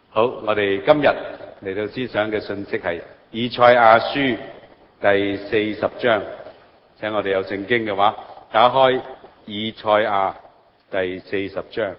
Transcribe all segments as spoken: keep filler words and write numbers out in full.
好，我哋今日嚟到思想嘅信息係以賽亞書第四十章，請我哋有聖經嘅話，打開以賽亞第四十章。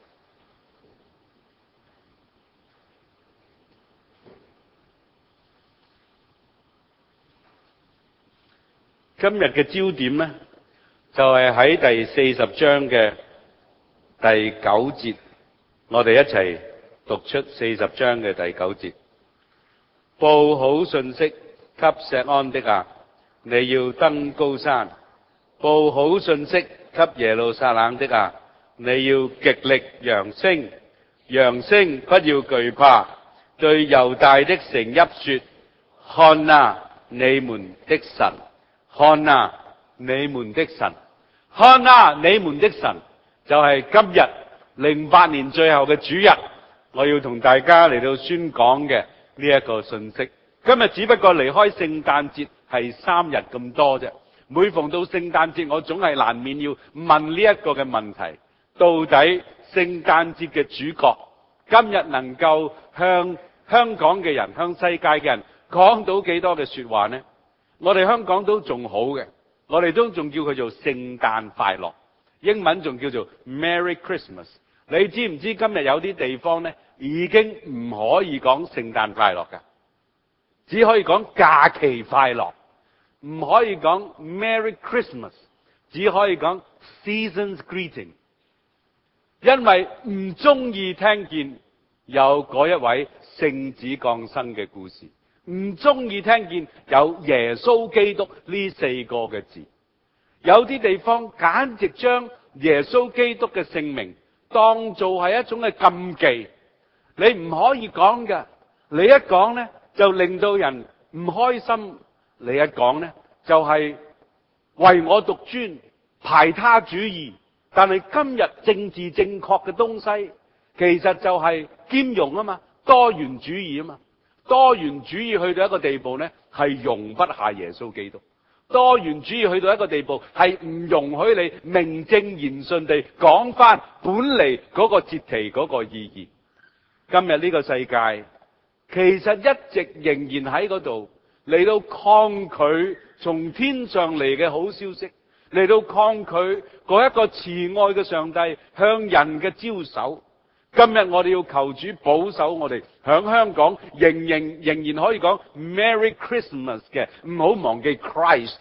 今日嘅焦點呢，就係喺第四十章嘅第九節，我哋一齊讀出四十章嘅第九節。報好信息給錫安的啊，你要登高山；報好信息給耶路撒冷的啊，你要極力揚聲。揚聲，不要懼怕，對猶大的城邑說：看啊，你們的神！看啊，你們的神！看啊，你們的神！就係今日零八年最後嘅主日，我要同大家嚟到宣講嘅呢一個信息。今日只不過離開聖誕節係三日咁多啫。每逢到聖誕節，我總係難免要問呢一個嘅問題：到底聖誕節嘅主角今日能夠向香港嘅人、向世界嘅人講到幾多嘅說話呢？我哋香港都仲好嘅，我哋都仲叫佢做聖誕快樂，英文仲叫做 Merry Christmas。你知唔知今日有啲地方呢，已經唔可以講聖誕快樂㗎，只可以講假期快樂，唔可以講 Merry Christmas， 只可以講 Season's Greeting， 因為唔中意聽見有嗰一位聖子降生嘅故事，唔中意聽見有耶穌基督呢四個嘅字。有啲地方簡直將耶穌基督嘅姓名當做係一種嘅禁忌，你唔可以講嘅。你一講呢，就令到人唔開心，你一講呢，就係唯我獨尊、排他主義。但係今日政治正確嘅東西，其實就係兼容啊嘛，多元主義啊嘛。多元主義去到一個地步呢，係容不下耶穌基督。多元主義去到一個地步，係唔容許你名正言順地講翻本嚟嗰個節期嗰個意義。今日呢個世界其實一直仍然喺嗰度嚟到抗拒從天上嚟嘅好消息，嚟到抗拒嗰一個慈愛嘅上帝向人嘅招手。今日我哋要求主保守我哋響香港仍然仍然可以講 Merry Christmas 嘅，唔好忘記 Christ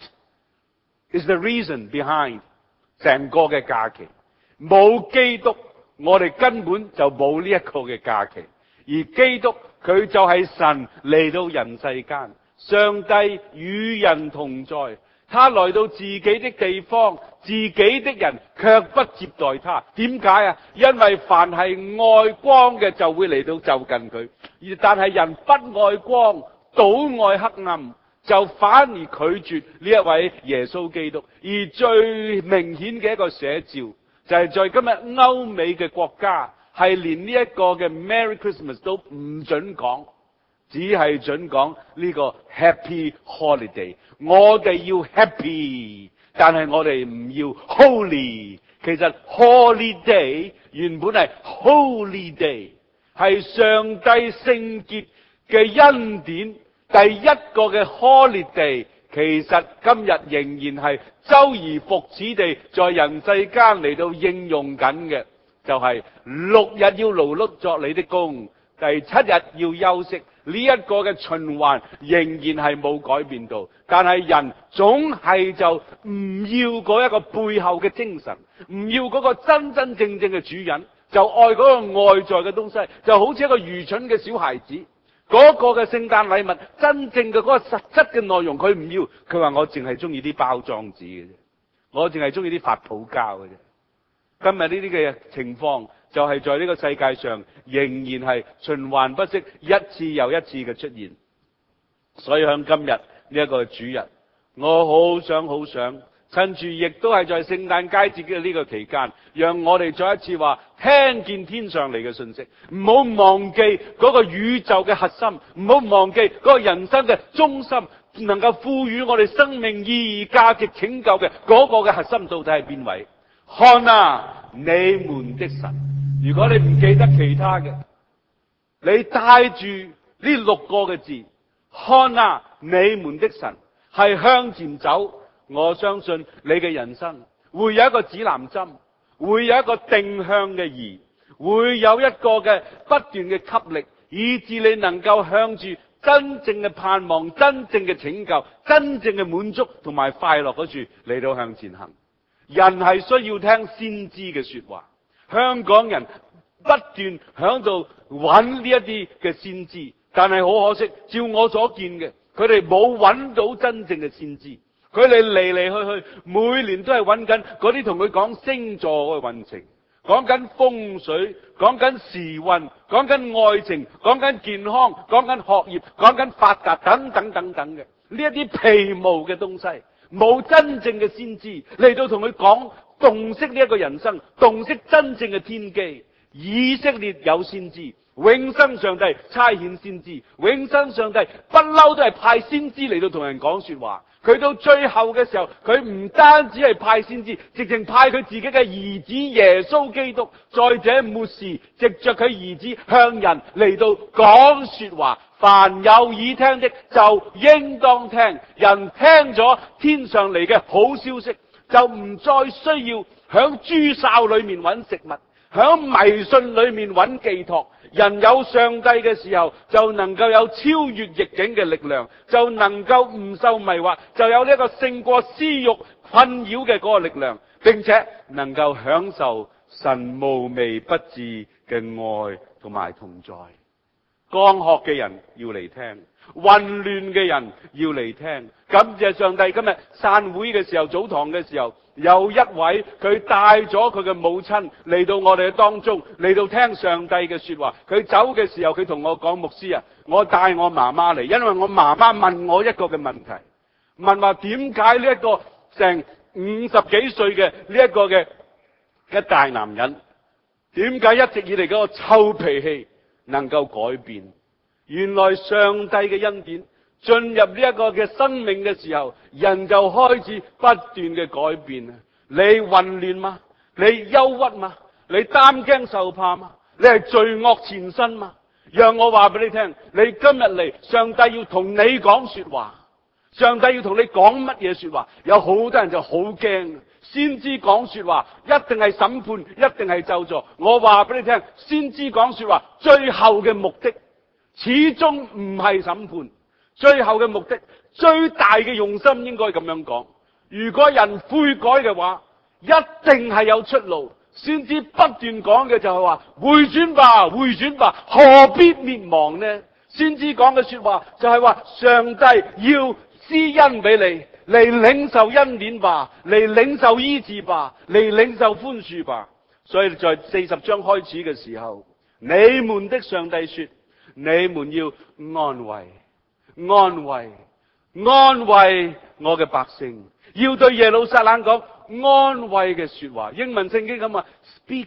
is the reason behind 成個嘅假期。冇基督，我哋根本就冇呢一個嘅假期。而基督佢就係神嚟到人世間，上帝與人同在。他來到自己的地方，自己的人卻不接待他。點解啊？因為凡係愛光嘅就會嚟到就近佢，而但係人不愛光，倒愛黑暗，就反而拒絕呢一位耶穌基督。而最明顯嘅一個寫照，就係在今日歐美嘅國家，係連呢一個嘅 Merry Christmas 都唔准講，只係准講呢個 Happy Holiday。我哋要 happy， 但係我哋唔要 holy。其實 holiday 原本係 holy day， 係上帝聖潔嘅恩典。第一個嘅 holiday， 其實今日仍然係周而復始地在人世間嚟到應用緊嘅，就係、是、六日要勞碌作你的工，第七日要休息。呢一個嘅循環仍然係冇改變到，但係人總係就唔要嗰一個背後嘅精神，唔要嗰個真真正正嘅主人，就愛嗰個外在嘅東西，就好似一個愚蠢嘅小孩子。嗰個嘅聖誕禮物真正嘅嗰個實質嘅內容佢唔要，佢話我淨係中意啲包裝紙嘅啫，我淨係中意啲發泡膠嘅啫。今日呢啲嘅情況就係在呢個世界上仍然係循環不息，一次又一次嘅出現。所以響今日呢一個主日，我好想好想趁住亦都係在聖誕佳節嘅呢個期間，讓我哋再一次話聽見天上嚟嘅信息，唔好忘記嗰個宇宙嘅核心，唔好忘記嗰個人生嘅中心，能夠賦予我哋生命意義、價值、拯救嘅嗰個嘅核心到底係邊位？看啊，你們的神。如果你唔記得其他嘅， 你帶住呢六個嘅字，看啊，你們的神係向前走，我相信你嘅人生會有一個指南針，會有一個定向嘅儀，會有一個嘅不斷嘅吸力，以致你能夠向住真正嘅盼望、真正嘅拯救、真正嘅滿足同埋快樂嗰處嚟到向前行。人係需要聽先知嘅說話，香港人不斷響度揾呢一啲嘅先知，但係好可惜，照我所見嘅，佢哋冇揾到真正嘅先知。佢哋嚟嚟去去，每年都係揾緊嗰啲同佢講星座嘅運程，講緊風水，講緊時運，講緊愛情，講緊健康，講緊學業，講緊發達等等等等嘅呢一啲皮毛嘅東西，冇真正嘅先知嚟到同佢講洞悉呢一個人生，洞悉真正嘅天機。以色列有先知，永生上帝差遣先知，永生上帝不嬲都係派先知嚟到同人講說話。佢到最後嘅時候，佢唔單止係派先知，直情派佢自己嘅兒子耶穌基督，在這末時藉着佢兒子向人嚟到講說話。凡有耳聽的就應當聽。人聽咗天上嚟嘅好消息，就唔再需要響豬哨裏面揾食物，響迷信裏面揾寄託。人有上帝嘅時候，就能夠有超越逆境嘅力量，就能夠唔受迷惑，就有呢一個勝過私欲困擾嘅嗰個力量，並且能夠享受神無微不至嘅愛同埋同在。剛學嘅人要嚟聽，混亂嘅人要嚟聽。感謝上帝，今日散會嘅時候，早堂嘅時候，有一位佢帶咗佢嘅母親嚟到我哋嘅當中，嚟到聽上帝嘅說話。佢走嘅時候，佢同我講：牧師啊，我帶我媽媽嚟，因為我媽媽問我一個嘅問題，問話點解呢一個成五十幾歲嘅呢一個嘅嘅大男人，點解一直以嚟嗰個臭脾氣能夠改變？原來上帝嘅恩典進入呢一個嘅生命嘅時候，人就開始不斷嘅改變啊！你混亂嗎？你憂鬱嗎？你擔驚受怕嗎？你係罪惡纏身嗎？讓我話俾你聽，你今日嚟，上帝要同你講說話，上帝要同你講乜嘢說話？有好多人就好驚，先知講說話一定係審判，一定係咒詛。我話俾你聽，先知講說話最後嘅目的始終唔係審判，最後嘅目的最大嘅用心應該咁樣講。如果人悔改嘅話，一定係有出路。先知不斷講嘅就係話，回轉吧，回轉吧，何必滅亡呢？先知講嘅說話就係話，上帝要施恩俾你，嚟領受恩典吧，嚟領受醫治吧，嚟領受寬恕吧。所以在四十章開始嘅時候，你們的上帝說，你們要安慰，安慰，安慰我嘅百姓，要對耶路撒冷講安慰嘅說話。英文聖經咁話 ，Speak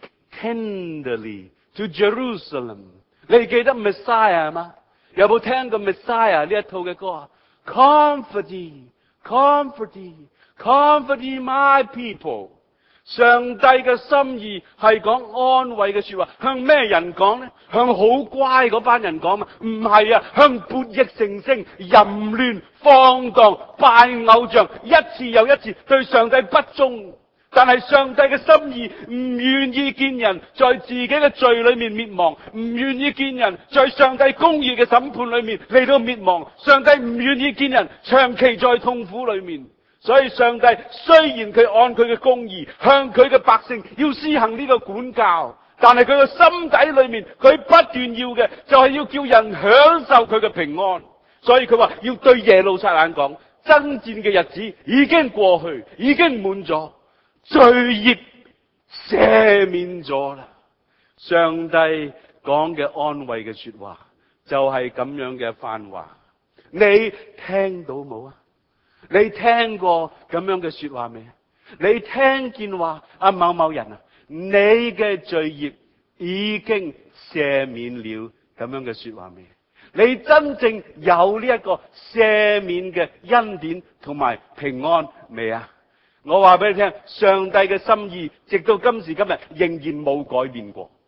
tenderly to Jerusalem。你記得 Messiah 嗎？有冇聽過 Messiah 呢一套嘅歌啊 ？Comfort ye, comfort ye, comfort ye my people。上帝嘅心意係講安慰嘅說話，向咩人講呢？向好乖嗰班人講嘛？唔係啊，向悖逆成性、淫亂、放蕩、拜偶像，一次又一次對上帝不忠。但係上帝嘅心意唔願意見人在自己嘅罪裏面滅亡，唔願意見人在上帝公義嘅審判裏面嚟到滅亡。上帝唔願意見人長期在痛苦裏面。所以上帝雖然佢按佢嘅公義向佢嘅百姓要施行呢個管教，但係佢嘅心底裏面佢不斷要嘅就係要叫人享受佢嘅平安。所以佢話要對耶路撒冷講，爭戰嘅日子已經過去，已經滿咗，罪孽赦免咗啦。上帝講嘅安慰嘅說話就係咁樣嘅一番話，你聽到冇啊？你聽過咁樣嘅說話未？你聽見話啊某某人啊，你嘅罪孽已經赦免了咁樣嘅說話未？你真正有呢一個赦免嘅恩典同埋平安未啊？我話俾你聽，上帝嘅心意直到今時今日仍然冇改變過。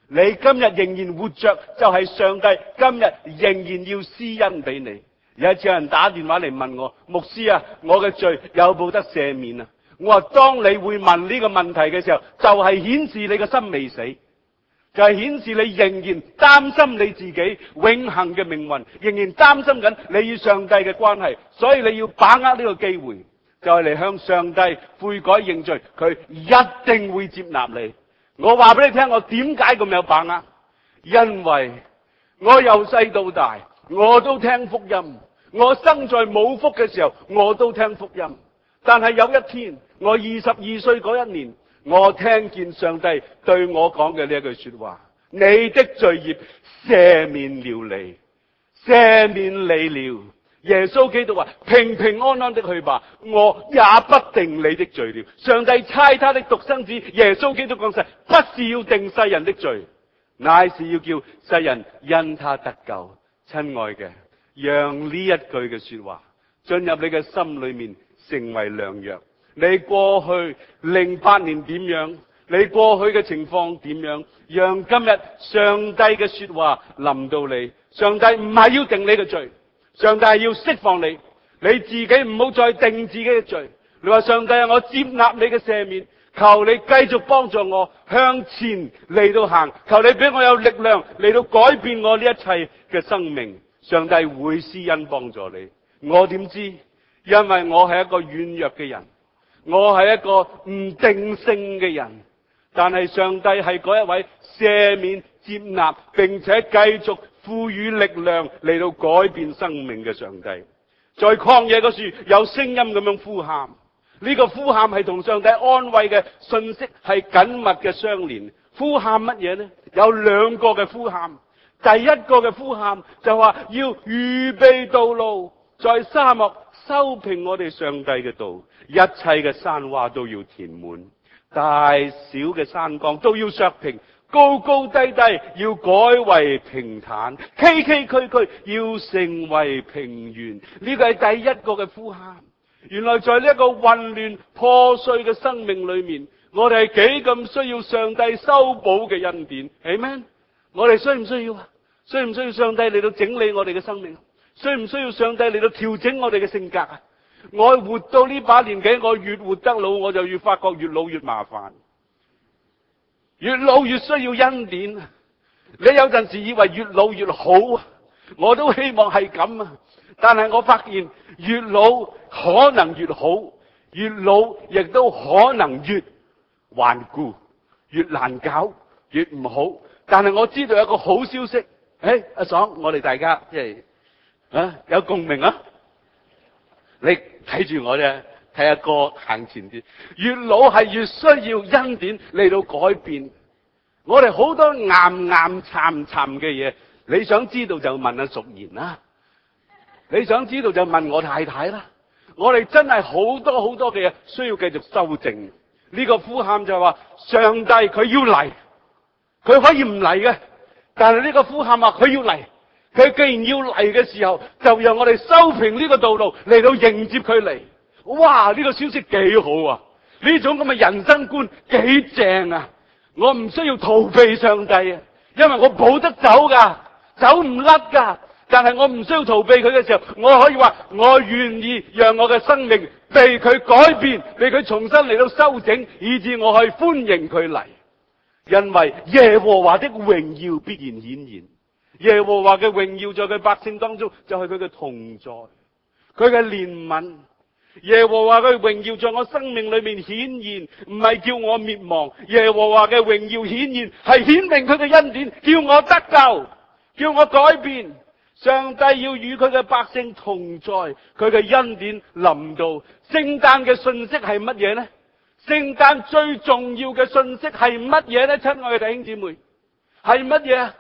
你今日仍然活着，就係上帝今日仍然要施恩俾你。有一次有人打電話嚟問我，牧師啊，我嘅罪有冇得赦免啊？我話當你會問呢個問題嘅時候，就係顯示你嘅心未死，就係顯示你仍然擔心你自己永恆嘅命運，仍然擔心緊你與上帝嘅關係，所以你要把握呢個機會，就係嚟向上帝悔改認罪，佢一定會接納你。我話俾你聽，我點解咁有把握？因為我由細到大，我都聽福音。我生在冇福嘅時候，我都聽福音。但係有一天，我二十二歲嗰一年，我聽見上帝對我講嘅呢一句說話：你的罪孽赦免了你，赦免你了。耶穌基督話：平平安安的去吧，我也不定你的罪了。上帝差他的獨生子耶穌基督降世，不是要定世人的罪，乃是要叫世人因他得救。親愛嘅，讓呢一句嘅說話進入你嘅心裏面，成為良藥。你過去零八年點樣？你過去嘅情況點樣？讓今日上帝嘅說話臨到你。上帝唔係要定你嘅罪，上帝係要釋放你。你自己唔好再定自己嘅罪。你話上帝啊，我接納你嘅赦免，求你繼續幫助我向前嚟到行，求你俾我有力量嚟到改變我呢一切嘅生命。上帝會施恩幫助你。我點知？因為我係一個軟弱嘅人，我係一個唔定性嘅人，但係上帝係嗰一位赦免、接納並且繼續賦予力量嚟到改變生命嘅上帝。在曠野嗰處有聲音咁樣呼喊，呢個呼喊係同上帝安慰嘅信息係緊密嘅相連。呼喊乜嘢呢？有兩個嘅呼喊。第一個嘅呼喊就話要預備道路，在沙漠修平我哋上帝嘅道，一切嘅山窪都要填滿，大小嘅山崗都要削平，高高低低要改為平坦，崎崎嶇嶇要成為平原。呢個係第一個嘅呼喊。原來在呢一個混亂破碎嘅生命裏面，我哋係幾咁需要上帝修補嘅恩典。Amen。我哋需唔需要啊？需唔需要上帝嚟到整理我哋嘅生命？需唔需要上帝嚟到調整我哋嘅性格啊？我活到呢把年紀，我越活得老，我就越發覺越老越麻煩，越老越需要恩典。你有陣時以為越老越好啊，我都希望係咁啊。但係我發現越老可能越好，越老亦都可能越頑固，越難搞，越唔好。但係我知道有一個好消息，誒，阿爽，我哋大家即係啊有共鳴啊！你睇住我啫，睇下歌行前啲。越老係越需要恩典嚟到改變。我哋好多岩岩巉巉嘅嘢，你想知道就問阿淑賢啦，你想知道就問我太太啦。我哋真係好多好多嘅嘢需要繼續修正。呢個呼喊就係話，上帝佢要嚟。佢可以唔嚟嘅，但係呢個呼喊話佢要嚟。佢既然要嚟嘅時候，就讓我哋修平呢個道路嚟到迎接佢嚟。哇！呢個消息幾好啊！呢種咁嘅人生觀幾正啊！我唔需要逃避上帝啊，因為我保得走噶，走唔甩噶。但係我唔需要逃避佢嘅時候，我可以話我願意讓我嘅生命被佢改變，被佢重新嚟到修整，以致我去歡迎佢嚟。因為耶和華的榮耀必然顯現，耶和華嘅榮耀在佢百姓當中就係佢嘅同在，佢嘅憐憫。耶和華嘅榮耀在我生命裏面顯現，唔係叫我滅亡。耶和華嘅榮耀顯現係顯明佢嘅恩典，叫我得救，叫我改變。上帝要與佢嘅百姓同在，佢嘅恩典臨到。聖誕嘅信息係乜嘢呢？聖誕最重要嘅信息係乜嘢呢？親愛嘅弟兄姊妹，係乜嘢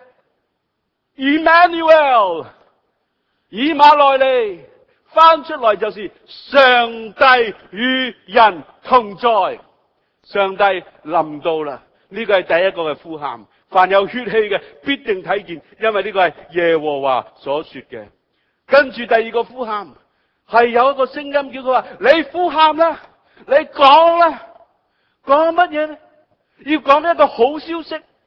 ？Emmanuel， 以馬內利，翻出來就是上帝與人同在。上帝臨到啦，呢個係第一個嘅呼喊。凡有血氣嘅必定睇見，因為呢個係耶和華所說嘅。跟住第二個呼喊，係有一個聲音叫佢話：你呼喊啦，你講啦。講乜嘢呢？要講一個好消息，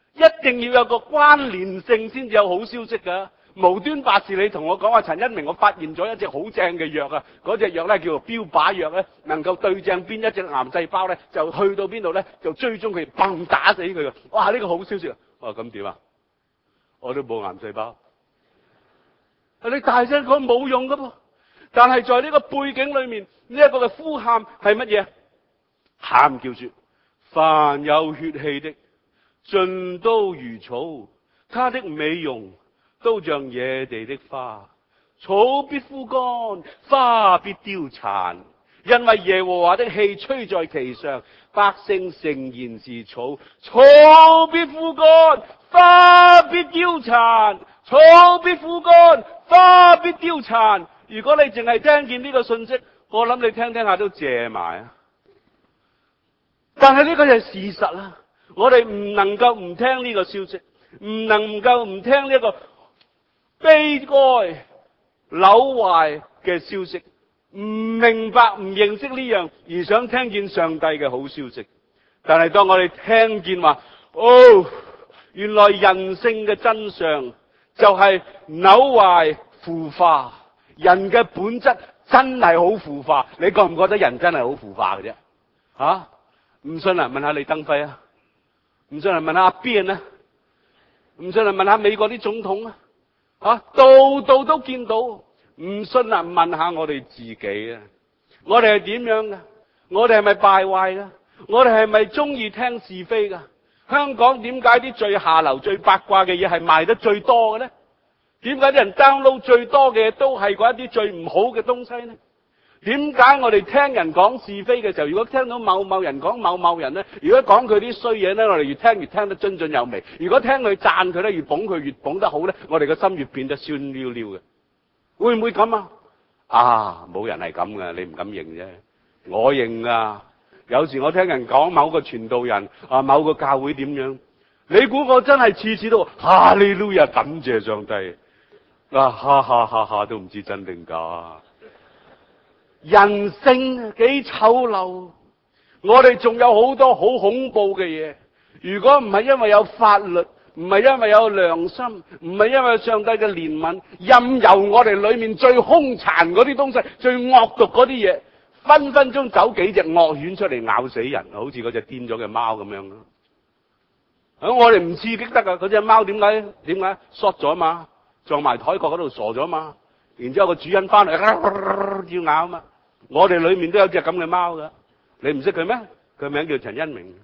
一定要有個關聯性先至有好消息噶。無端白事你同我講話陳一鳴，我發現咗一隻好正嘅藥啊！嗰隻藥咧叫做標靶藥咧，能夠對正邊一隻癌細胞咧，就去到邊度咧就追蹤佢，砰打死佢。哇！呢個好消息啊！哇！咁點啊？我都冇癌細胞。你大聲講冇用噶噃，但係在呢個背景裏面，呢一個嘅呼喊係乜嘢？喊叫說：凡有血氣的，盡都如草，他的美容都像野地的花，草必枯乾，花必凋殘，因為耶和華的氣吹在其上。百姓誠然是草，草必枯乾，花必凋殘，草必枯乾，花必凋殘。如果你淨係聽見呢個信息，我諗你聽聽下都謝埋啊！但係呢個就係事實啦，我哋唔能夠唔聽呢個消息，唔能夠唔聽呢一個悲哀朽壞嘅消息，唔明白唔認識呢樣而想聽見上帝嘅好消息。但係當我哋聽見話，哦，原來人性嘅真相就係朽壞腐化，人嘅本質真係好腐化。你覺唔覺得人真係好腐化嘅啫？啊，唔信啊？問下李登輝啊，唔信啊？問下阿邊啊，唔信啊？問下美國啲總統啊。啊，度度都見到，唔信啊？問下我哋自己啊，我哋係點樣噶？我哋係咪敗壞噶？我哋係咪中意聽是非噶？香港點解啲最下流、最八卦嘅嘢係賣得最多嘅呢？點解啲人 download 最多嘅都係嗰一啲最唔好嘅東西呢？點解我哋聽人講是非嘅時候，如果聽到某某人講某某人呢，如果講佢啲衰嘢呢，我哋越聽越聽得津津有味；如果聽佢讚佢呢，越捧佢越捧得好呢，我哋個心越變得酸溜溜嘅。會唔會咁啊？啊，冇人係咁噶，你唔敢認啫。我認啊。有時我聽人講某個傳道人啊，某個教會點樣，你估我真係次次都哈利路亞感謝上帝啊，哈哈哈哈都唔知真定假。人性幾醜陋，我哋仲有好多好恐怖嘅嘢。如果唔係因為有法律，唔係因為有良心，唔係因為上帝嘅憐憫，任由我哋裏面最兇殘嗰啲東西，最惡毒嗰啲嘢，分分鐘走幾隻惡犬出嚟咬死人，好似嗰隻癲咗嘅貓咁樣咯。咁我哋唔刺激得噶，嗰隻貓點解點解 short 咗嘛，撞埋台角嗰度傻咗嘛，然之後個主人翻嚟要咬嘛。我哋裏面都有隻咁嘅貓噶，你唔識佢咩？佢名叫陳恩明。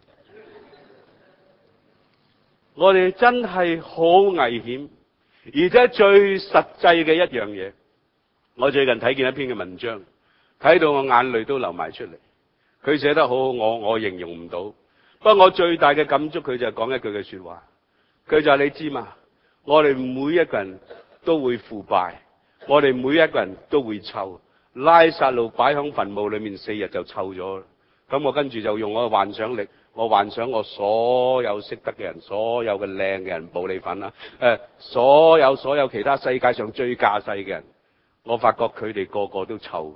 我哋真係好危險，而且最實際嘅一樣嘢，我最近睇見一篇嘅文章，睇到我眼淚都流埋出嚟。佢寫得好好，我我形容唔到。不過我最大嘅感觸，佢就係講一句嘅說話，佢就係你知嘛，我哋每一個人都會腐敗，我哋每一個人都會臭。拉撒路擺響墳墓裏面四日就臭咗。咁我跟住就用我嘅幻想力，我幻想我所有識得嘅人，所有嘅靚嘅人，暴利粉啦，誒，所有所有其他世界上最架勢嘅人，我發覺佢哋個個都臭，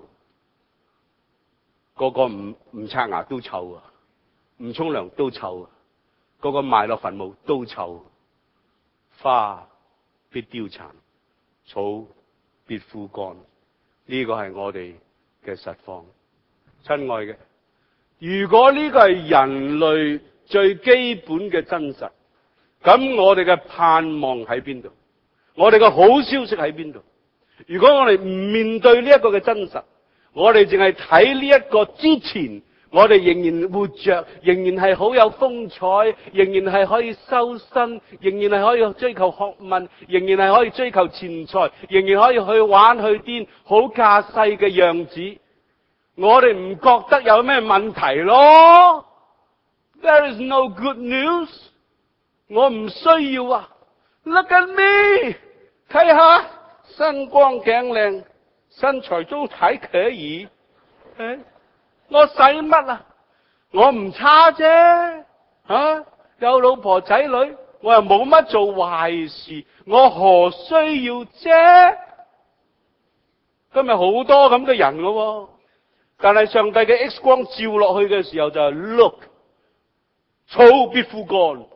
個個唔唔刷牙都臭啊，唔沖涼都臭啊，個個埋落墳墓都臭。花必凋殘，草必枯乾，呢個係我哋嘅實況。親愛嘅，如果呢個係人類最基本嘅真實，咁我哋嘅盼望喺邊度？我哋嘅好消息喺邊度？如果我哋唔面對呢一個嘅真實，我哋淨係睇呢一個之前，我哋仍然活着，仍然係好有風采，仍然係可以修身，仍然係可以追求學問，仍然係可以追求錢財，仍然可以去玩去癲，好架勢嘅樣子，我哋唔覺得有咩問題咯。There is no good news。我唔需要啊。Look at me， 睇下身光頸靚，身材都還可以。誒，我使乜啊？我唔差啫，啊，有老婆仔女，我又冇乜做壞事，我何需要啫？今日好多咁嘅人㗎，但係上帝嘅 X 光照落去嘅時候就係 look， 草必枯乾，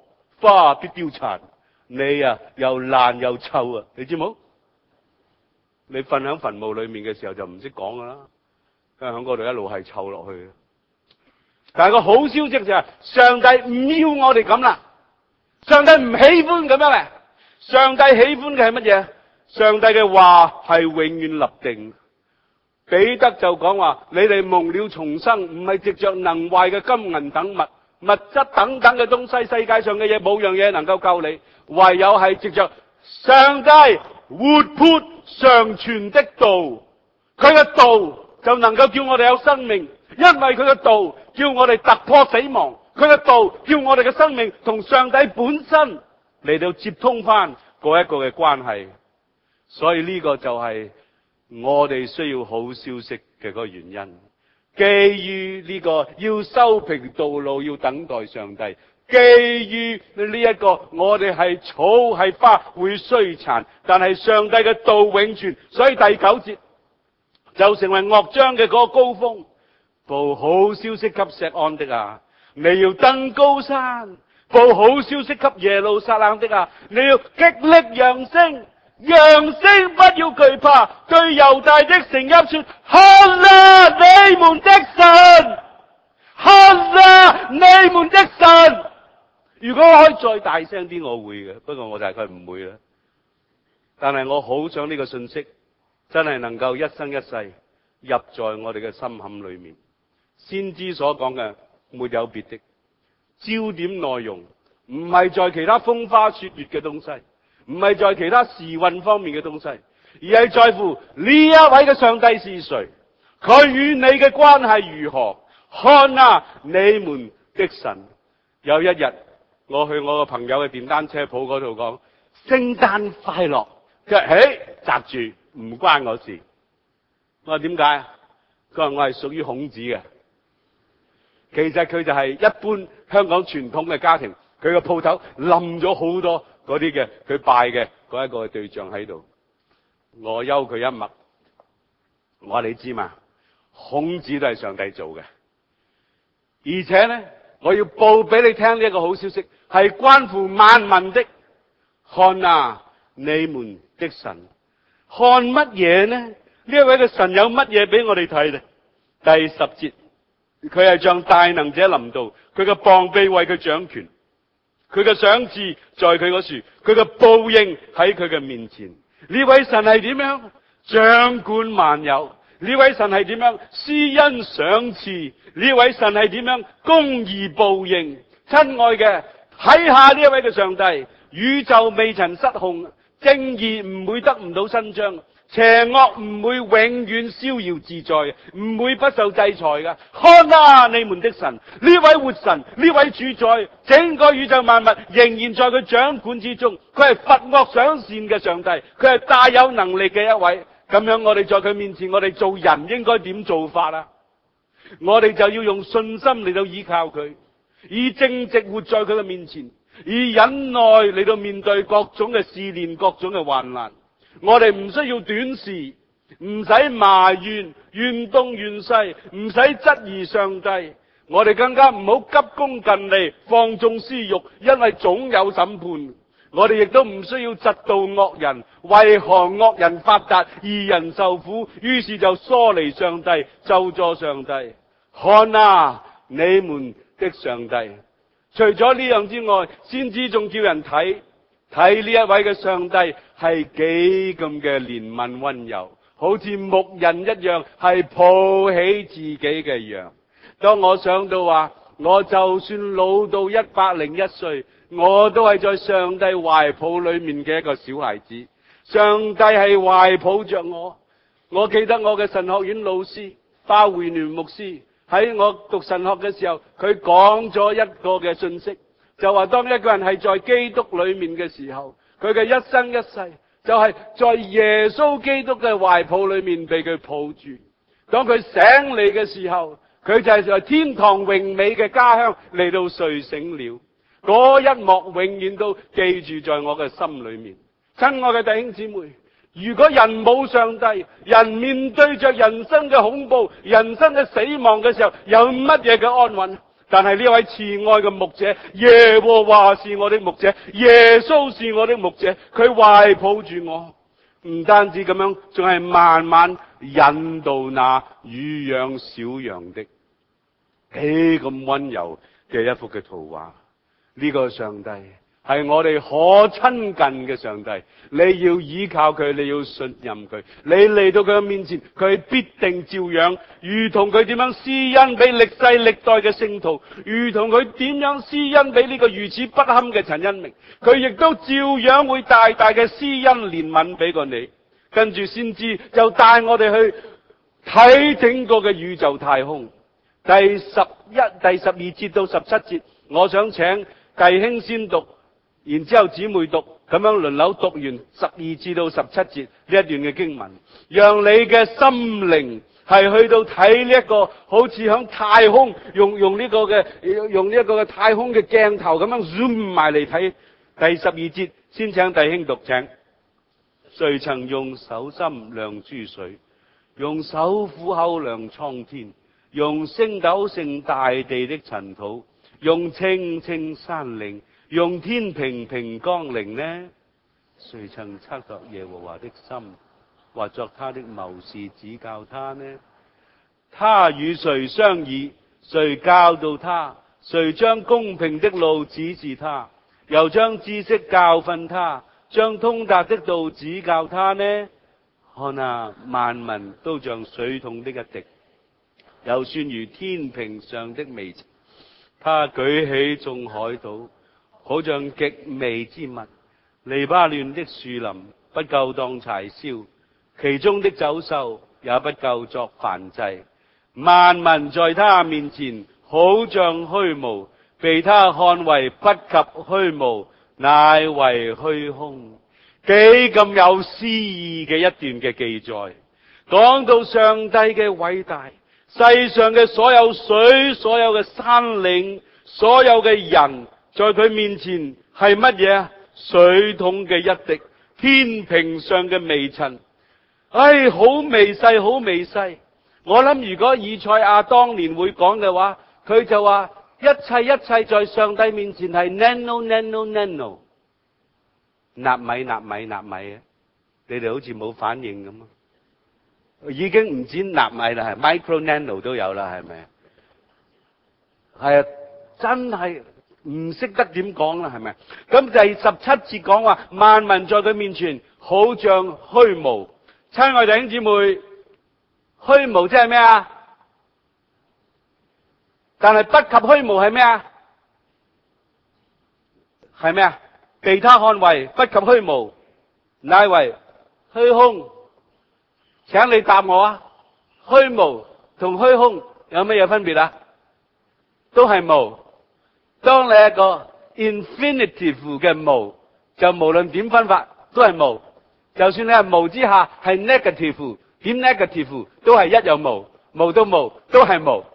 花必凋殘，你啊又爛又臭啊，你知冇？你瞓喺墳墓裏面嘅時候就唔識講噶啦，因為喺嗰度一路係臭落去。但係個好消息就係上帝唔要我哋咁啦，上帝唔喜歡咁樣咧。上帝喜歡嘅係乜嘢？上帝嘅話係永遠立定。彼得就講話：你哋蒙了重生，唔係藉着能壞嘅金銀等物、物質等等嘅東西，世界上嘅嘢冇樣嘢能夠救你，唯有係藉着上帝活潑常存的道。佢嘅道就能夠叫我哋有生命，因為佢嘅道叫我哋突破死亡，佢嘅道叫我哋嘅生命同上帝本身嚟到接通翻嗰一個嘅關係。所以呢個就係我哋需要好消息嘅嗰個原因。基於呢個要修平道路，要等待上帝。基於呢一個我哋係草係花會衰殘，但係上帝嘅道永存。所以第九節就成為樂章嘅嗰個高峰。報好消息給錫安的啊，你要登高山；報好消息給耶路撒冷的啊，你要極力揚聲。揚聲不要懼怕，對猶大的城邑說：看啊，你們的神！看啊，你們的神！如果我可以再大聲啲，我會嘅，不過我大概唔會啦。但係我好想呢個信息真係能夠一生一世入在我哋嘅心坎裏面。先知所講嘅沒有別的，焦點內容唔係在其他風花雪月嘅東西，唔係在其他時運方面嘅東西，而係在乎呢一位嘅上帝是誰，佢與你嘅關係如何。看啊，你們的神！有一日我去我個朋友嘅電單車鋪嗰度講聖誕快樂，佢話：嘿，閘住，唔關我事。我話點解？佢話我係屬於孔子嘅。其實佢就係一般香港傳統嘅家庭，佢個鋪頭冧咗好多嗰啲嘅佢拜嘅嗰一個對象喺度。我休佢一默，我話你知嘛？孔子都係上帝做嘅，而且咧，我要報俾你聽呢一個好消息，係關乎萬民的。看啊，你們的神！看乜嘢呢？呢一位嘅神有乜嘢俾我哋睇呢？第十節。佢係像大能者臨到，佢嘅膀臂為佢掌權，佢嘅賞賜在佢嗰處，佢嘅報應喺佢嘅面前。呢位神係點樣掌管萬有？呢位神係點樣施恩賞賜？呢位神係點樣公義報應？親愛嘅，睇下呢一位嘅上帝，宇宙未曾失控，正義唔會得唔到伸張。邪惡唔會永遠逍遙自在，唔會不受制裁嘅。看啊，你們的神，呢位活神，呢位主宰整個宇宙萬物，仍然在佢掌管之中。佢係罰惡賞善嘅上帝，佢係大有能力嘅一位。咁樣我哋在佢面前，我哋做人應該點做法啊？我哋就要用信心嚟到依靠佢，以正直活在佢嘅面前，以忍耐嚟到面對各種嘅試煉、各種嘅患難。我哋唔需要短視，唔使埋怨怨東怨西，唔使質疑上帝。我哋更加唔好急功近利，放縱私欲，因為總有審判。我哋亦都唔需要嫉妒惡人，為何惡人發達，義人受苦？於是就疏離上帝，咒詛上帝。看啊，你們的上帝！除咗呢樣之外，先知仲叫人睇。睇呢一位嘅上帝係幾咁嘅憐憫溫柔，好似牧人一樣，係抱起自己嘅羊。當我想到話，我就算老到一百零一歲，我都係在上帝懷抱裏面嘅一個小孩子。上帝係懷抱着我。我記得我嘅神學院老師包會聯牧師喺我讀神學嘅時候，佢講咗一個嘅信息。就話當一個人係在基督裏面嘅時候，佢嘅一生一世就係在耶穌基督嘅懷抱裏面被佢抱住。當佢醒嚟嘅時候，佢就係在天堂榮美嘅家鄉嚟到睡醒了。嗰一幕永遠都記住在我嘅心裏面。親愛嘅弟兄姊妹，如果人冇上帝，人面對着人生嘅恐怖、人生嘅死亡嘅時候，有乜嘢嘅安穩？ 但係呢位慈愛嘅牧者，耶和華是我的牧者，耶穌是我的牧者，佢懷抱住我，唔單止咁樣，仲係慢慢引導那乳養小羊的，幾咁溫柔嘅一幅嘅圖畫。呢個上帝係我哋可親近嘅上帝，你要依靠佢，你要信任佢，你嚟到佢嘅面前，佢必定照樣，如同佢點樣施恩俾歷世歷代嘅聖徒，如同佢點樣施恩俾呢個如此不堪嘅陳恩明，佢亦都照樣會大大嘅施恩憐憫俾過你。跟住先知就帶我哋去睇整個嘅宇宙太空。第十一、第十二節到十七節，我想請弟兄先讀，然之後姊妹讀，咁樣輪流讀完十二至到十七節呢一段嘅經文，讓你嘅心靈係去到睇呢一個好似響太空，用用呢個嘅用呢一個嘅太空嘅鏡頭咁樣 zoom 埋嚟睇。第十二節，先請弟兄讀，請。誰曾用手心量諸水，用手虎口量蒼天，用星斗盛大地的塵土，用清清山嶺，用天平平岡陵呢？誰曾測度耶和華的心，或作他的謀士指教他呢？他與誰商議？誰教導他？誰將公平的路指示他？又將知識教訓他？將通達的道指教他呢？看啊，萬民都像水桶的一滴，又算如天平上的微塵。他舉起眾海島，好像極微之物。黎巴嫩的樹林不夠當柴燒，其中的走獸也不夠作燔祭。萬民在他面前好像虛無，被他看為不及虛無，乃為虛空。幾咁有詩意嘅一段嘅記載，講到上帝嘅偉大，世上嘅所有水、所有嘅山嶺、所有嘅人，在佢面前係乜嘢啊？水桶嘅一滴，天平上嘅微塵。唉，好微細，好微細。我諗如果以賽亞當年會講嘅話，佢就話一切一切在上帝面前係 nano nano nano， 納米納米納米啊！你哋好似冇反應咁啊！已經唔止納米啦，係 micro nano 都有啦，係咪？係啊，真係唔識得點講啦，係咪？咁第十七節講話，萬民在佢面前好像虛無。親愛弟兄姊妹，虛無即係咩啊？但係不及虛無係咩啊？係咩啊？被他看為不及虛無，乃為虛空。請你答我啊！虛無同虛空有咩嘢分別啊？都係無。當你一個 infinitive 嘅無，就無論點分法都係無。就算你係無之下係 negative， 點 negative 都係一有無，無到無都係無。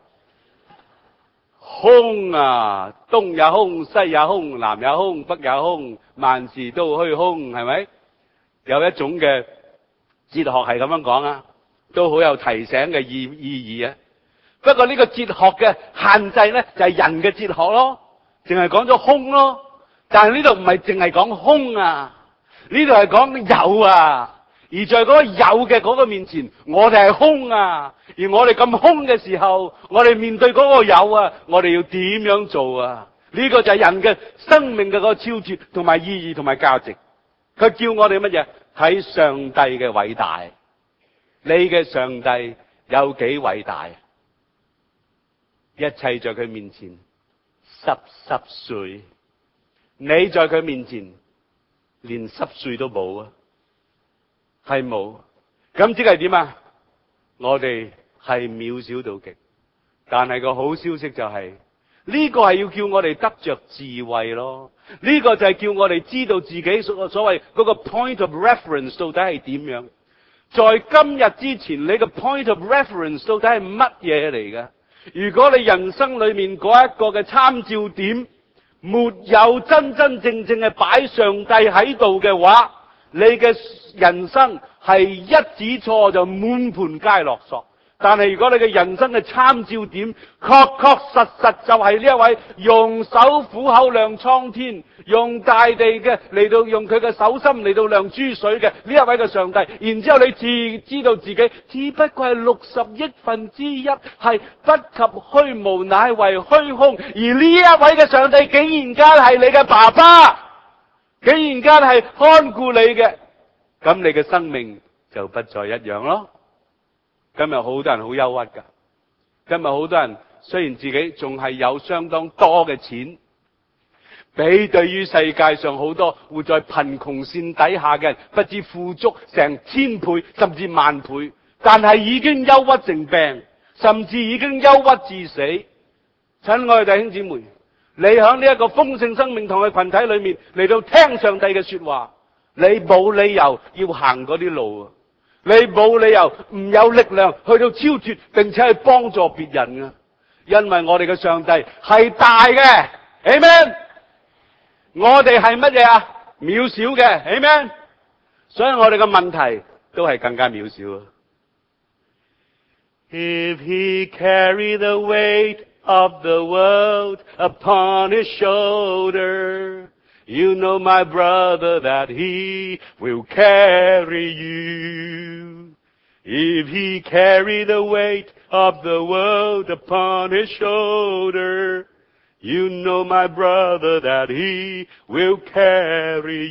空啊，東也空，西也空，南也空，北也空，萬事都虛空，係咪？有一種嘅哲學係咁樣講啊，都好有提醒嘅意意義啊。不過呢個哲學嘅限制咧，就係人嘅哲學咯，淨係講咗空咯。但係呢度唔係淨係講空啊，呢度係講有啊。而在嗰個有嘅嗰個面前，我哋係空啊。而我哋咁空嘅時候，我哋面對嗰個有啊，我哋要點樣做啊？呢個就係人嘅生命嘅嗰個超脫同埋意義同埋價值。佢叫我哋乜嘢？睇上帝嘅偉大。你嘅上帝有幾偉大？一切在佢面前濕濕碎，你在佢面前連濕碎都冇啊！係冇，咁即係點啊？我哋係渺小到極，但係個好消息就係呢個係要叫我哋得着智慧咯。呢個就係叫我哋知道自己所所謂嗰個 point of reference 到底係點樣。在今日之前，你個 point of reference 到底係乜嘢嚟嘅？如果你人生裏面嗰一個嘅參照點沒有真真正正嘅擺上帝喺度嘅話，你嘅人生係一指錯就滿盤皆落索， 但係如果你嘅人生嘅參照點，確確實實就係呢一位用手虎口量蒼天，用大地嘅嚟到用佢嘅手心嚟到量諸水嘅呢一位嘅上帝，然之後你自知道自己只不過係六十億分之一，係不及虛無，乃為虛空。而呢一位嘅上帝竟然間係你嘅爸爸，竟然間係看顧你嘅，咁你嘅生命就不再一樣咯。今日好多人好憂鬱噶，今日好多人雖然自己仲係有相當多嘅錢，比對於世界上好多活在貧窮線底下嘅人，不知富足成千倍甚至萬倍，但係已經憂鬱成病，甚至已經憂鬱致死。親愛嘅弟兄姊妹，你響呢一個豐盛生命堂嘅群體裏面嚟到聽上帝嘅說話，你冇理由要行嗰啲路啊！你冇理由唔有力量去到超脫，並且去幫助別人啊！因為我哋嘅上帝係大嘅，Amen。我哋係乜嘢啊？渺小嘅，Amen。所以我哋嘅問題都係更加渺小啊。If he carry the weight of the world upon his shoulder, you know, my brother, that he will carry you. If he carry the weight of the world upon his shoulder, you know, my brother, that he will carry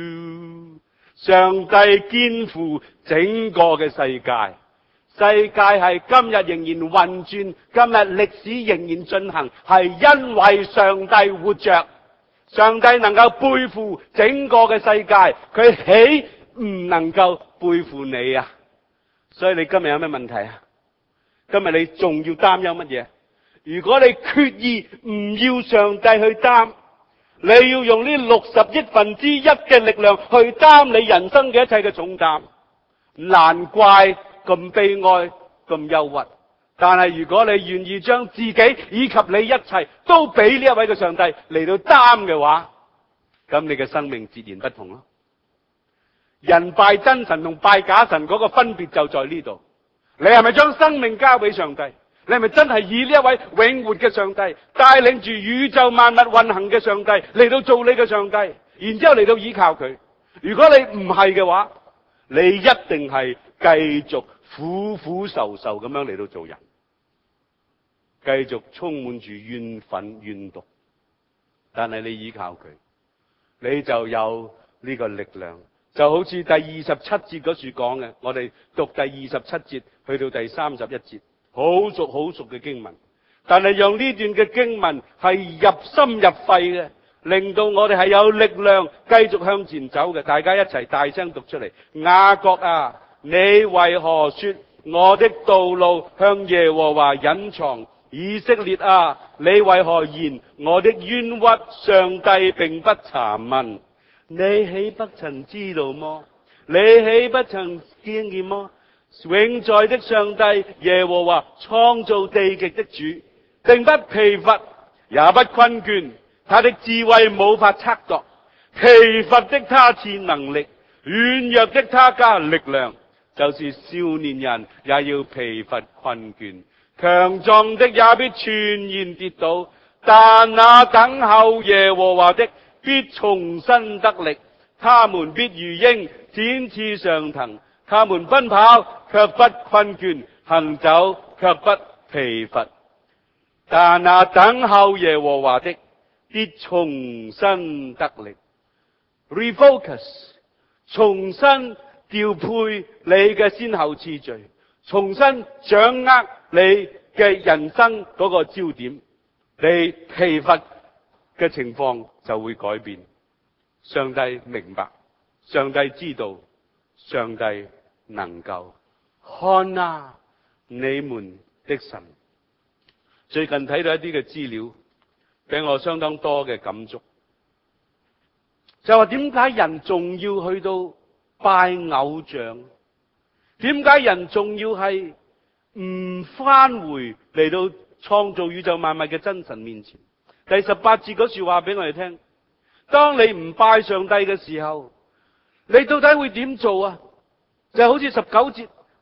you. 上帝肩負整個嘅世界，世界係今日仍然運轉，今日歷史仍然進行，係因為上帝活着。上帝能夠背負整個嘅世界，佢豈唔能夠背負你啊？所以你今日有咩問題啊？今日你仲要擔憂乜嘢？如果你決意唔要上帝去擔，你要用呢六十億分之一嘅力量去擔你人生嘅一切嘅重擔，難怪咁悲哀咁憂鬱。但係如果你願意將自己以及你一切都俾呢一位嘅上帝嚟到擔嘅話，咁你嘅生命截然不同咯。人拜真神同拜假神嗰個分別就在呢度。你係咪將生命交俾上帝？你係咪真係以呢一位永活嘅上帝帶領住宇宙萬物運行嘅上帝嚟到做你嘅上帝，然之後嚟到依靠佢？如果你唔係嘅話，你一定係繼續苦苦愁愁咁樣嚟到做人，繼續充滿住怨憤怨毒。但係你依靠佢，你就有呢個力量。就好似第二十七節嗰處講嘅，我哋讀第二十七節去到第三十一節，好熟好熟嘅經文，但係用呢段嘅經文係入心入肺嘅，令到我哋係有力量繼續向前走嘅。大家一齊大聲讀出嚟：雅各啊，你為何說我的道路向耶和華隱藏？以色列啊，你為何言我的冤屈上帝並不查問？你豈不曾知道麼？你豈不曾見見麼？永在的上帝耶和華，創造地極的主，並不疲乏也不困倦，他的智慧無法測度。疲乏的他賜能力，軟弱的他加力量。就是少年人也要疲乏困倦，強壯的也必全然跌倒。但那等候耶和華的必重新得力，他們必如鷹展翅上騰，他們奔跑卻不困倦，行走卻不疲乏。但那等候耶和華的必重新得力。Refocus， 重新調配你嘅先後次序，重新掌握你嘅人生嗰個焦點，你疲乏嘅情況就會改變。上帝明白，上帝知道，上帝能夠。看啊，你們的神。最近睇到一啲嘅資料，俾我相當多嘅感觸，就話點解人仲要去到拜偶像？點解人仲要係唔返回嚟到創造宇宙萬物嘅真神面前？第十八節嗰句話俾我哋聽，當你唔拜上帝嘅時候，你到底會點做啊？就好似十九節，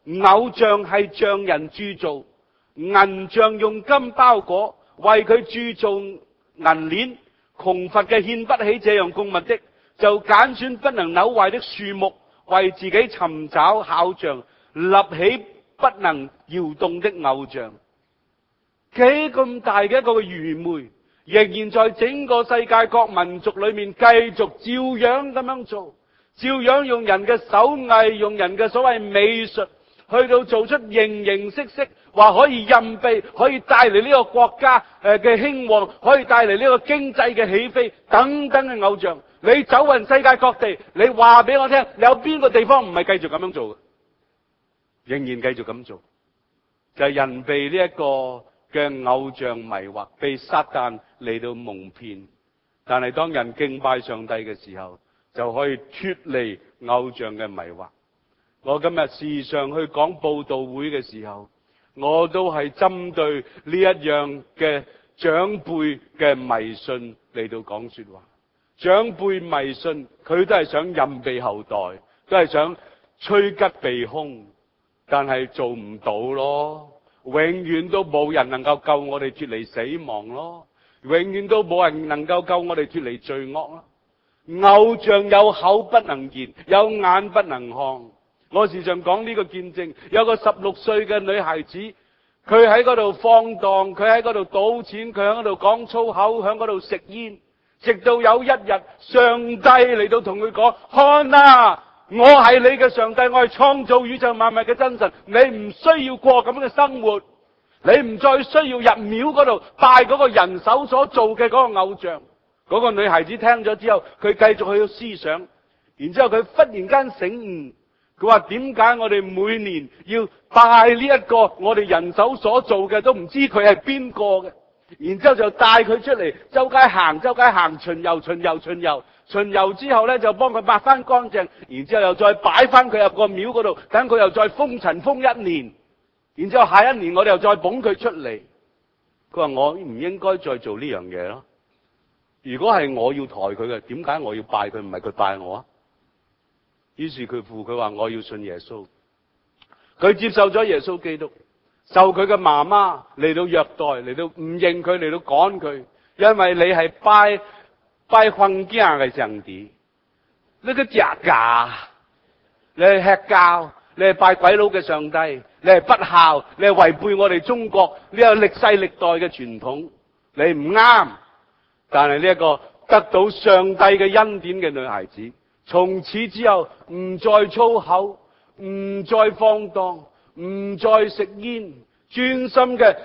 偶像係匠人鑄造，銀匠用金包裹，為佢鑄造銀鏈。窮乏嘅獻不起這樣供物的，就揀選不能朽壞的樹木，為自己尋找巧匠，立起不能搖動的偶像。幾咁大嘅一個愚昧，仍然在整個世界各民族裏面繼續照樣咁樣做，照樣用人嘅手藝，用人嘅所謂美術，去到做出形形色色，話可以蔭庇，可以帶嚟呢個國家誒嘅興旺，可以帶嚟呢個經濟嘅起飛等等嘅偶像。你走勻世界各地，你話俾我聽，你有邊個地方唔係繼續咁樣做嘅？仍然繼續咁做，就係人被呢一個嘅偶像迷惑，被撒旦嚟到蒙騙。但係當人敬拜上帝嘅時候，就可以脫離偶像嘅迷惑。我今日時常去講佈道會嘅時候，我都係針對呢一樣嘅長輩嘅迷信嚟到講說話。長輩迷信，佢都係想蔭庇後代，都係想趨吉避凶，但係做唔到咯。永遠都冇人能夠救我哋脫離死亡咯，永遠都冇人能夠救我哋脫離罪惡咯。偶像有口不能言，有眼不能看。我時常講呢個見證，有個十六歲嘅女孩子，佢喺嗰度放蕩，佢喺嗰度賭錢，佢喺嗰度講粗口，喺嗰度食煙，直到有一日上帝嚟到同佢講：看啊，我係你嘅上帝，我係創造宇宙萬物嘅真神，你唔需要過咁嘅生活，你唔再需要入廟嗰度拜嗰個人手所做嘅嗰個偶像。嗰個女孩子聽咗之後，佢繼續去到思想，然之後佢忽然間醒悟，佢話：點解我哋每年要拜呢一個我哋人手所做嘅，都唔知佢係邊個嘅？然之後就帶佢出嚟周街行，周街行巡遊巡遊巡遊巡遊之後呢，就幫佢抹翻乾淨，然之後又再擺翻佢入個廟嗰度，等佢又再封塵封一年，然之後下一年我哋又再捧佢出嚟。佢話：我唔應該再做呢樣嘢咯。如果係我要抬佢嘅，點解我要拜佢，唔係佢拜我啊？於是佢父佢話：我要信耶穌。佢接受咗耶穌基督，受佢嘅媽媽嚟到虐待，嚟到唔認佢，嚟到趕佢，因為你係拜拜瞓驚嘅上帝，呢個假假，你係吃教，你係拜鬼佬嘅上帝，你係不孝，你係違背我哋中國呢個歷世歷代嘅傳統，你唔啱。但係呢一個得到上帝嘅恩典嘅女孩子，從此之後唔再粗口，唔再放蕩，唔再食煙，專心嘅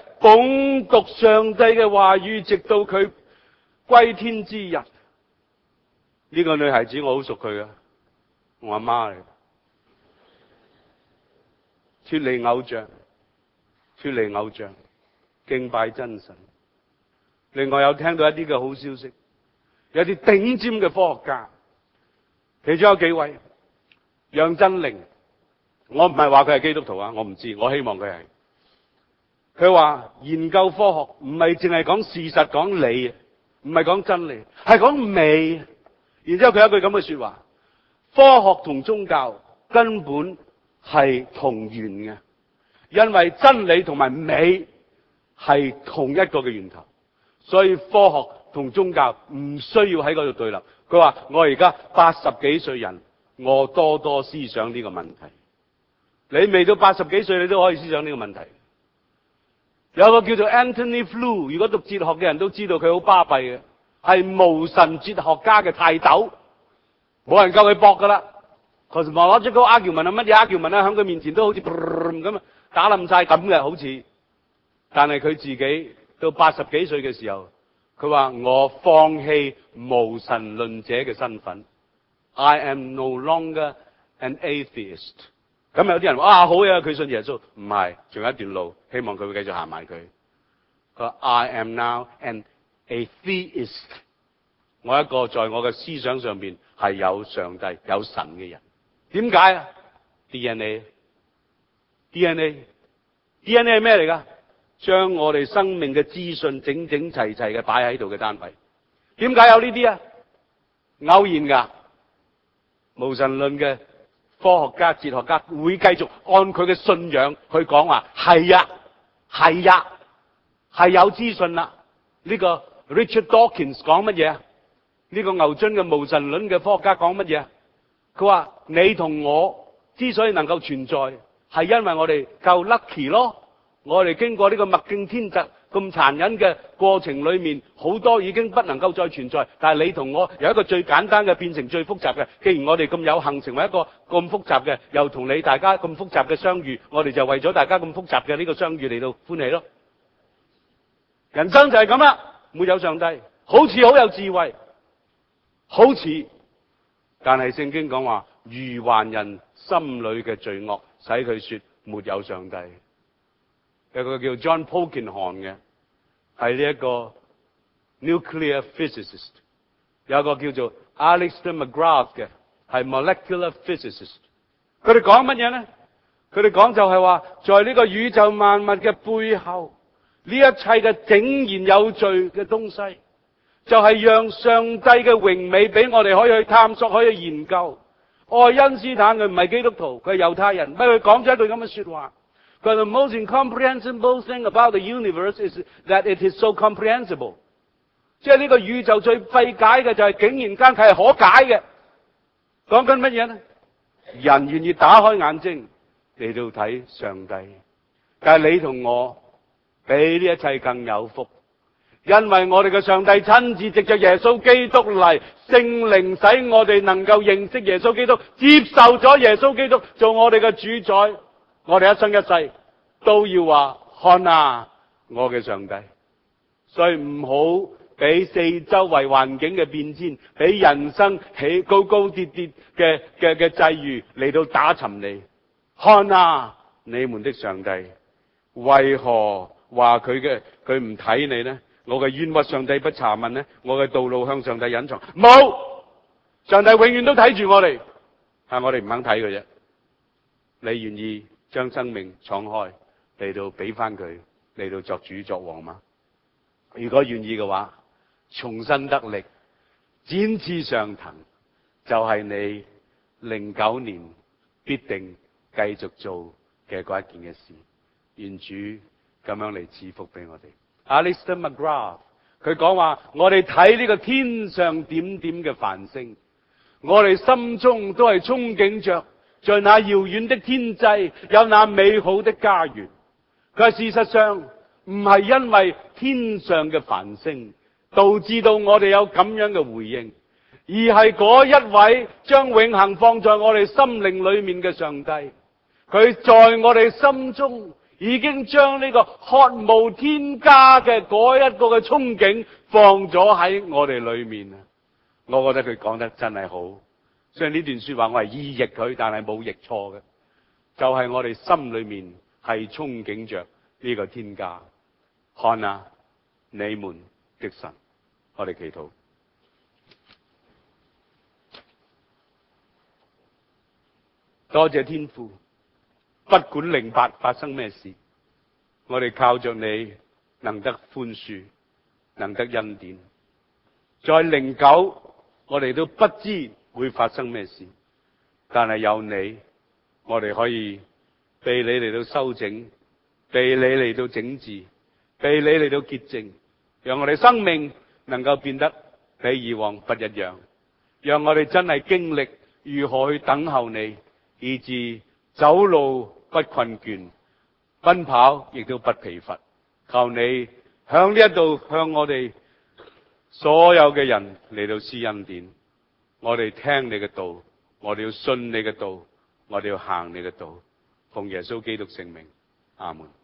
봉讀上帝嘅話語，直到佢歸天之日。呢個女孩子我好熟佢㗎，我阿媽嚟。脫離偶像，脫離偶像，敬拜真神。另外有聽到一啲嘅好消息，有啲頂尖嘅科學家，其中有幾位，楊振寧，我唔係話佢係基督徒啊，我唔知，我希望佢係。佢話研究科學唔係淨係講事實講理，唔係講真理，係講美。然之後佢有一句咁嘅說話：科學同宗教根本係同源嘅，因為真理同埋美係同一個嘅源頭。所以科學同宗教唔需要喺嗰度對立。佢話我而家八十幾歲人，我多多思想呢個問題。你未到八十幾歲，你都可以思想呢個問題。有個叫做 Anthony Flew， 如果讀哲學嘅人都知道佢好巴閉嘅，係無神哲學家嘅泰斗，冇人夠佢搏噶啦。Cosmological argument 啊，乜嘢 argument 啊，喺佢面前都好似咁啊，打冧晒咁嘅，好似。但係佢自己到八十幾歲嘅時候，佢話我放棄無神論者嘅身份 ，I am no longer an atheist。咁有啲人話啊，好呀，佢信耶穌，唔係，仲有一段路，希望佢會繼續行埋佢。佢話 I am now an atheist， 我一個在我嘅思想上邊係有上帝有神嘅人。點解啊 ？D N A，D N A，D N A 係咩嚟噶？將我哋生命嘅資訊整整齊齊嘅擺喺度嘅單位。點解有呢啲啊？偶然噶，無神論嘅科學家、哲學家會繼續按佢嘅信仰去講話，係呀，係呀，係有資訊啦。呢個 Richard Dawkins 講乜嘢啊？呢個牛津嘅無神論嘅科學家講乜嘢啊？佢話你同我之所以能夠存在，係因為我哋夠 lucky 咯。我哋經過呢個物競天擇咁殘忍嘅過程裏面，好多已經不能夠再存在。但係你同我由一個最簡單嘅變成最複雜嘅。既然我哋咁有幸成為一個咁複雜嘅，又同你大家咁複雜嘅相遇，我哋就為咗大家咁複雜嘅呢個相遇嚟到歡喜咯。人生就係咁啦，沒有上帝，好似好有智慧，好似，但係聖經講話，愚頑人心裏嘅罪惡，使佢說沒有上帝。有個叫 John Polkinghorne 嘅，係呢一個 nuclear physicist。有個叫做 Alistair McGrath 嘅，係 molecular physicist。佢哋講乜嘢呢？佢哋講就係話，在呢個宇宙萬物嘅背後，呢一切嘅整然有序嘅東西，就係讓上帝嘅榮美俾我哋可以去探索，可以去研究。愛因斯坦佢唔係基督徒，佢係猶太人，不過佢講咗一句咁嘅說話。But the most incomprehensible thing about the universe is that it is so comprehensible。即係呢個宇宙最費解嘅就係竟然間佢係可解嘅。講緊乜嘢呢？人願意打開眼睛嚟到睇上帝，但係你同我比呢一切更有福，因為我哋嘅上帝親自藉着耶穌基督嚟，聖靈使我哋能夠認識耶穌基督，接受咗耶穌基督做我哋嘅主宰。我哋一生一世都要話看啊，我嘅上帝。所以唔好俾四周圍環境嘅變遷，俾人生起高高跌跌嘅嘅嘅際遇嚟到打沉你。看啊，你們的上帝為何話佢嘅佢唔睇你呢？我嘅冤屈上帝不查問呢？我嘅道路向上帝隱藏？冇，上帝永遠都睇住我哋，係我哋唔肯睇嘅啫。你願意將生命敞開嚟到俾翻佢，嚟到作主作王嗎？如果願意嘅話，重新得力，展翅上騰，就係、是、你零九年必定繼續做嘅嗰一件嘅事。願主咁樣嚟賜福俾我哋。Alistair McGrath 佢講話，我哋睇呢個天上點點嘅繁星，我哋心中都係憧憬着，在那遙遠的天際有那美好的家園。佢話事實上唔係因為天上嘅繁星導致到我哋有咁樣嘅回應，而係嗰一位將永恆放在我哋心靈裏面嘅上帝，佢在我哋心中已經將呢個渴慕天家嘅嗰一個嘅憧憬放咗喺我哋裏面啊！我覺得佢講得真係好。雖然呢段說話我係意譯佢，但係冇譯錯嘅，就係、是、我哋心裏面係憧憬着呢個天家。看啊，你們的神，我哋祈禱。多謝天父，不管零八發生咩事，我哋靠着你能得寬恕，能得恩典。在零九，我哋都不知會發生咩事，但係有你，我哋可以被你嚟到修整，被你嚟到整治，被你嚟到潔淨，讓我哋生命能夠變得比以往不一樣，讓我哋真係經歷如何去等候你，以致走路不困倦，奔跑亦都不疲乏。求你向呢一度向我哋所有嘅人嚟到施恩典。我哋聽你嘅道，我哋要信你嘅道，我哋要行你嘅道。奉耶穌基督聖名，阿門。